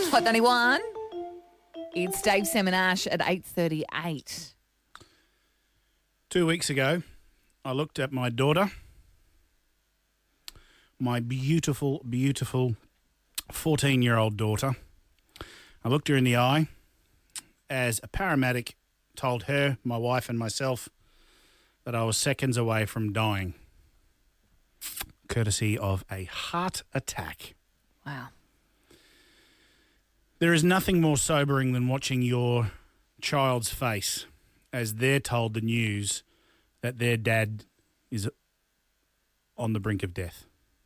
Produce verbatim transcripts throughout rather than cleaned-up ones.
Hot ninety-one. It's Dave, Sam and Ash at eight thirty-eight. Two weeks ago, I looked at my daughter, my beautiful, beautiful fourteen-year-old daughter. I looked her in the eye as a paramedic told her, my wife and myself, that I was seconds away from dying, courtesy of a heart attack. Wow. There is nothing more sobering than watching your child's face as they're told the news that their dad is on the brink of death.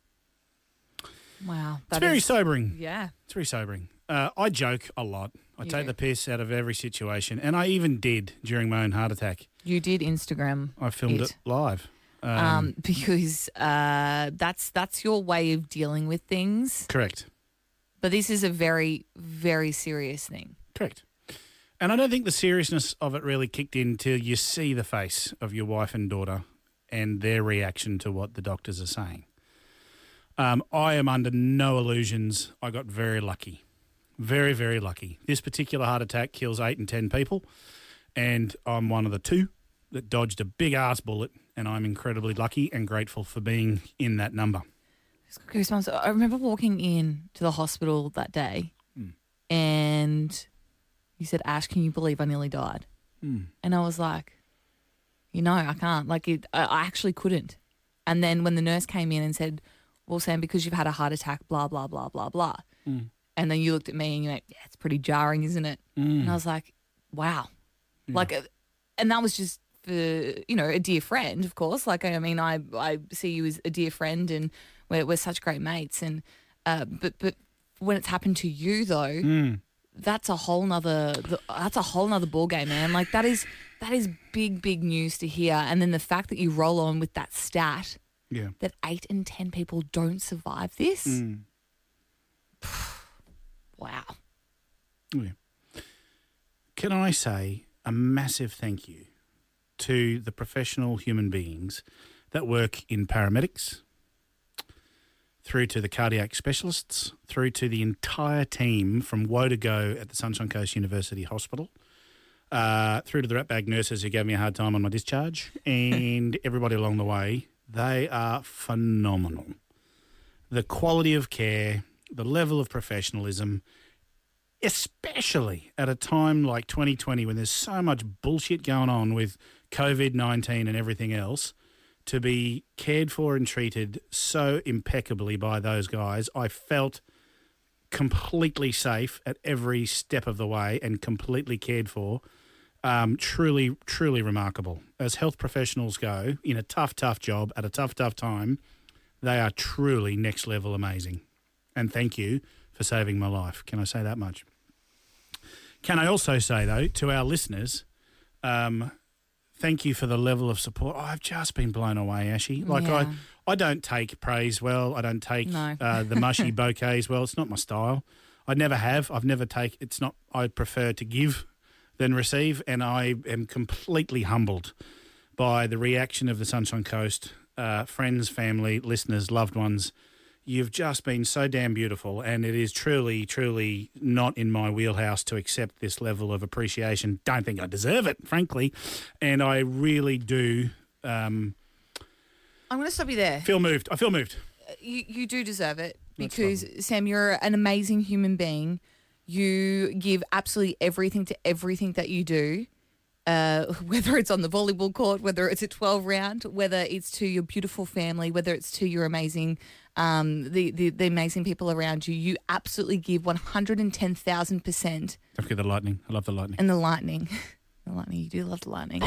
Wow. It's very sobering. Yeah. It's very sobering. Uh, I joke a lot. I You take do. the piss out of every situation, and I even did during my own heart attack. You did Instagram I filmed it, it. live. Um, um, because uh, that's that's your way of dealing with things. correct. But this is a very, very serious thing. Correct. And I don't think the seriousness of it really kicked in till you see the face of your wife and daughter and their reaction to what the doctors are saying. Um, I am under no illusions. I got very lucky. Very, very lucky. This particular heart attack kills eight and ten people, and I'm one of the two that dodged a big-ass bullet, and I'm incredibly lucky and grateful for being in that number. Goosebumps. I remember walking in to the hospital that day Mm. and you said, Ash, can you believe I nearly died? Mm. And I was like, you know, I can't. Like, it, I, I actually couldn't. And then when the nurse came in and said, well, Sam, because you've had a heart attack, blah, blah, blah, blah, blah. Mm. And then you looked at me and you went, yeah, it's pretty jarring, isn't it? Mm. And I was like, wow. Yeah. Like, uh, and that was just for, you know, a dear friend, of course. Like, I mean, I, I see you as a dear friend and we're, we're such great mates. And, uh, but, but when it's happened to you though, Mm. that's a whole nother, that's a whole nother ball game, man. Like that is, that is big, big news to hear. And then the fact that you roll on with that stat Yeah. that eight in ten people don't survive this. Mm. Wow. Yeah. Can I say a massive thank you to the professional human beings that work in paramedics, through to the cardiac specialists, through to the entire team from Woe to Go at the Sunshine Coast University Hospital, uh, through to the ratbag nurses who gave me a hard time on my discharge, and everybody along the way. They are phenomenal. The quality of care, the level of professionalism, especially at a time like twenty twenty when there's so much bullshit going on with covid nineteen and everything else, to be cared for and treated so impeccably by those guys. I felt completely safe at every step of the way and completely cared for. Um, truly, truly remarkable. As health professionals go, in a tough, tough job at a tough, tough time, they are truly next level amazing. And thank you for saving my life. Can I say that much? Can I also say, though, to our listeners, um, thank you for the level of support. I've just been blown away, Ashy. Like, Yeah. I, I don't take praise well. I don't take No. uh, the mushy bouquets well. It's not my style. I never have. I've never take. It's not. I prefer to give than receive, and I am completely humbled by the reaction of the Sunshine Coast, uh, friends, family, listeners, loved ones. You've just been so damn beautiful, and it is truly, truly not in my wheelhouse to accept this level of appreciation. Don't think I deserve it, frankly, and I really do um, I'm going to stop you there. feel moved. I feel moved. You, you do deserve it That's because, Sam, you're an amazing human being. You give absolutely everything to everything that you do, uh, whether it's on the volleyball court, whether it's a twelve round, whether it's to your beautiful family, whether it's to your amazing, um, the, the, the amazing people around you. You absolutely give one hundred ten thousand percent. Don't forget the lightning. I love the lightning. And the lightning. The lightning, you do love the lightning.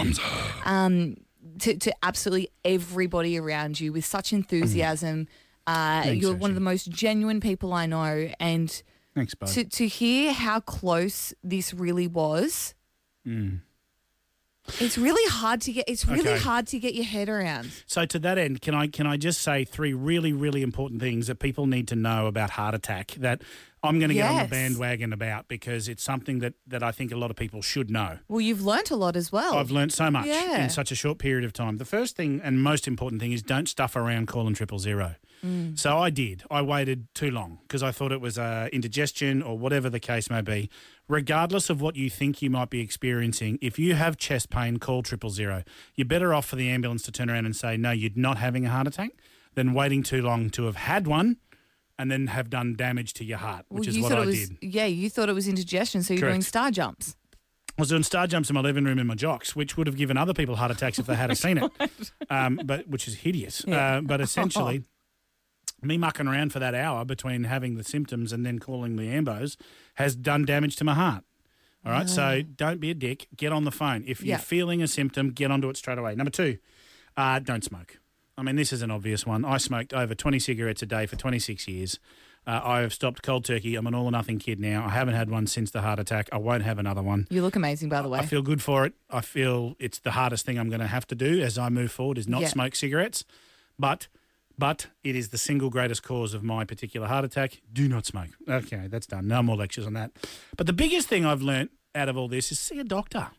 Um, to, to absolutely everybody around you with such enthusiasm. Uh, Thanks, you're one of Ashley. the most genuine people I know. And Thanks, bud. to, to hear how close this really was, Mm. it's really hard to get. It's really Okay. hard to get your head around. So to that end, can I can I just say three really, really important things that people need to know about heart attack that I'm going to get on the Yes. bandwagon about, because it's something that, that I think a lot of people should know. Well, you've learnt a lot as well. I've learnt so much Yeah. in such a short period of time. The first thing and most important thing is don't stuff around calling triple zero. Mm. So I did. I waited too long because I thought it was uh, indigestion or whatever the case may be. Regardless of what you think you might be experiencing, if you have chest pain, call triple zero. You're better off for the ambulance to turn around and say, no, you're not having a heart attack, than waiting too long to have had one and then have done damage to your heart, which Well, is you what thought I it was, did. Yeah, you thought it was indigestion, so you're doing Correct. star jumps. I was doing star jumps in my living room in my jocks, which would have given other people heart attacks if they had seen it, um, but which is hideous. Yeah. Uh, but essentially, me mucking around for that hour between having the symptoms and then calling the ambos has done damage to my heart. All right, so don't be a dick. Get on the phone. If you're Yeah. feeling a symptom, get onto it straight away. Number two, uh, don't smoke. I mean, this is an obvious one. I smoked over twenty cigarettes a day for twenty-six years. Uh, I have stopped cold turkey. I'm an all or nothing kid now. I haven't had one since the heart attack. I won't have another one. You look amazing, by the way. I feel good for it. I feel it's the hardest thing I'm going to have to do as I move forward is not Yeah. smoke cigarettes. But but it is the single greatest cause of my particular heart attack. Do not smoke. Okay, that's done. No more lectures on that. But the biggest thing I've learnt out of all this is see a doctor.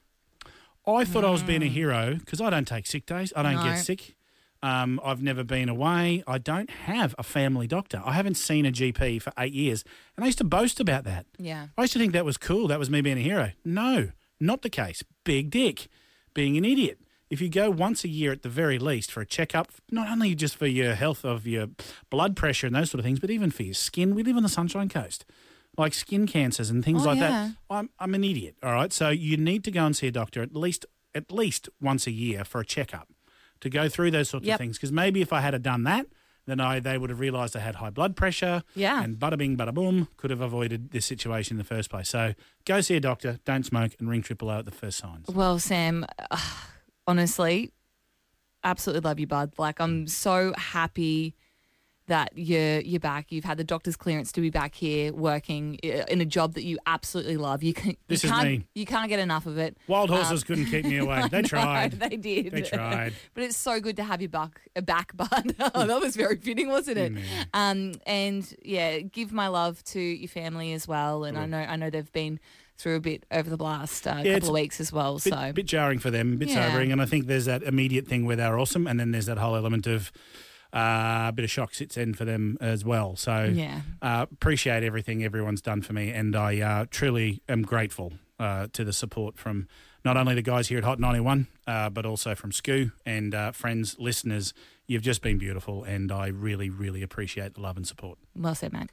I thought I was being a hero because I don't take sick days. I don't No. get sick. Um, I've never been away. I don't have a family doctor. I haven't seen a G P for eight years. And I used to boast about that. Yeah. I used to think that was cool. That was me being a hero. No, not the case. Big dick. Being an idiot. If you go once a year at the very least for a checkup, not only just for your health of your blood pressure and those sort of things, but even for your skin. We live on the Sunshine Coast. Like skin cancers and things Oh, like yeah. that. I'm, I'm an idiot, all right? So you need to go and see a doctor at least at least once a year for a checkup to go through those sorts Yep. of things. Because maybe if I had done that, then I they would have realised I had high blood pressure. Yeah. And bada bing, bada boom, could have avoided this situation in the first place. So go see a doctor, don't smoke, and ring triple O at the first signs. Well, Sam, uh, honestly, absolutely love you, bud. Like, I'm so happy that you're you're back. You've had the doctor's clearance to be back here working i- in a job that you absolutely love. You can This you is can't me. you can't get enough of it. Wild horses Um, couldn't keep me away. They I know, tried. they did. They tried. But it's so good to have you back, uh, back, bud. Oh, that was very fitting, wasn't it? Yeah. Um, and yeah, give my love to your family as well. And I know I know they've been through a bit over the last uh, Yeah, it's couple of weeks as well. Bit, so bit jarring for them, a bit Yeah. sobering. And I think there's that immediate thing where they're awesome, and then there's that whole element of uh, a bit of shock sits in for them as well. So yeah. uh, appreciate everything everyone's done for me, and I uh, truly am grateful uh, to the support from not only the guys here at Hot ninety-one, uh, but also from Scoo and uh, friends, listeners. You've just been beautiful, and I really, really appreciate the love and support. Well said, mate.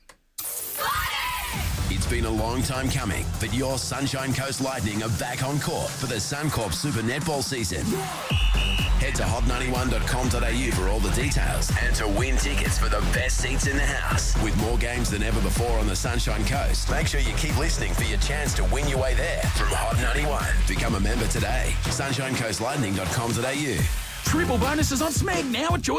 It's been a long time coming, but your Sunshine Coast Lightning are back on court for the Suncorp Super Netball season. Head to hot ninety-one dot com dot a u for all the details and to win tickets for the best seats in the house. With more games than ever before on the Sunshine Coast, make sure you keep listening for your chance to win your way there from Hot ninety-one. Become a member today. sunshine coast lightning dot com dot a u. Triple bonuses on Smeg now at Joy.